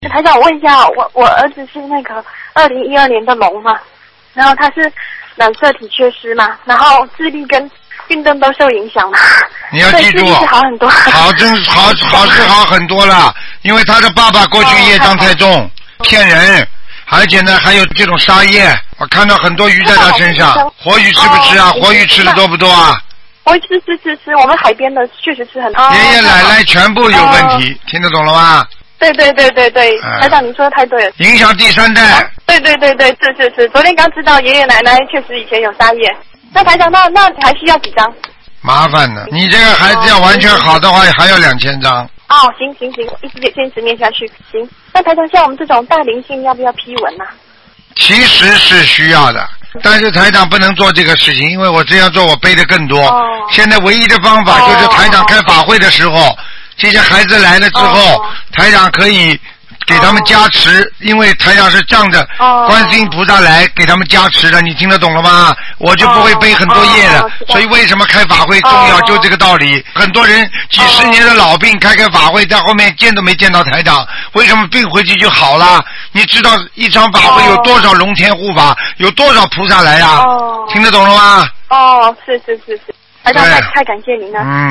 台长，我问一下，我儿子是那个2012年的龙嘛，然后他是染色体缺失嘛，然后智力跟运动都受影响嘛。 你要记住， 好很多， 好是好很多了，因为他的爸爸过去业障太重，骗人，而且呢还有这种杀业，我看到很多鱼在他身上。活鱼吃不吃啊？活鱼吃的多不多啊？ 我吃，我们海边的确实吃很多。 爷爷奶奶全部有问题，听得懂了吗？ 对，台长你说的太对了。 影响第三代。 对，是。昨天刚知道爷爷奶奶确实以前有杀业。那台长，那还需要几张？ 麻烦的，你这个孩子要完全好的话，还要2000张。 哦，行，一直坚持念下去。行，那台长像我们这种大灵性要不要批文啊？ 其实是需要的，但是台长不能做这个事情，因为我这样做我背的更多。现在唯一的方法就是台长开法会的时候，这些孩子来了之后，台长可以给他们加持，因为台长是仗着观世音菩萨来给他们加持的，你听得懂了吗？我就不会背很多业的，所以为什么开法会重要，就这个道理。很多人几十年的老病开法会，在后面见都没见到台长，为什么病回去就好了？你知道一场法会有多少龙天护法，有多少菩萨来啊？听得懂了吗？ 是，台长太感谢您了。